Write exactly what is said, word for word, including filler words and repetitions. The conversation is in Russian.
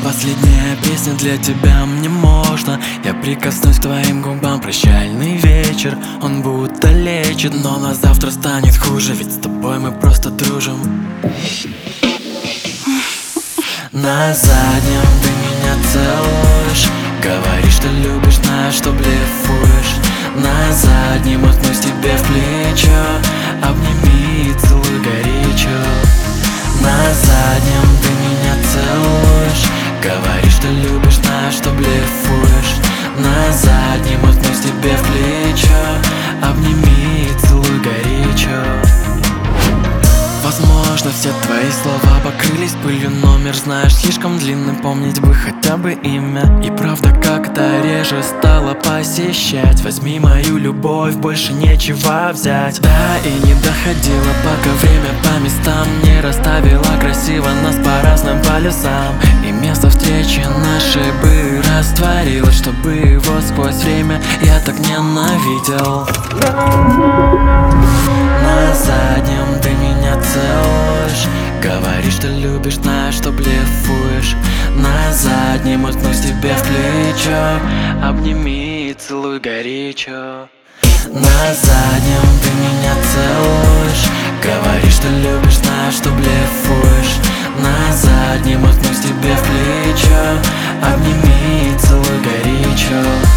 Последняя песня для тебя, мне можно. Я прикоснусь к твоим губам, прощальный вечер. Он будто лечит, но на завтра станет хуже, ведь с тобой мы просто дружим. На заднем ты меня целуешь, говоришь, что любишь, знаешь, что блефуешь. На заднем уткнусь тебе в плечо, обними и целуй горячо. На заднем ты меня целуешь, говоришь, что любишь, знаешь, что блефуешь. На заднем уткнусь тебе в плечо, обними и целуй горячо. Возможно, все твои слова покрылись пылью, номер знаешь слишком длинный, помнить бы хотя бы имя. И правда как-то реже стала посещать. Возьми мою любовь, больше нечего взять. Да, и не доходило, пока время по местам не расставило красиво нас по разным полюсам. И место встречи нашей бы растворилось, чтобы его сквозь время я так ненавидел. На заднем ты меня целуешь, говоришь, что любишь, знаешь, что блефуешь. На заднем уткнусь тебе в плечо, обними и целуй горячо. На заднем ты меня целуешь, говоришь, что любишь, знаешь, что блефуешь. На заднем уткнусь тебе в плечо, обними и целуй горячо.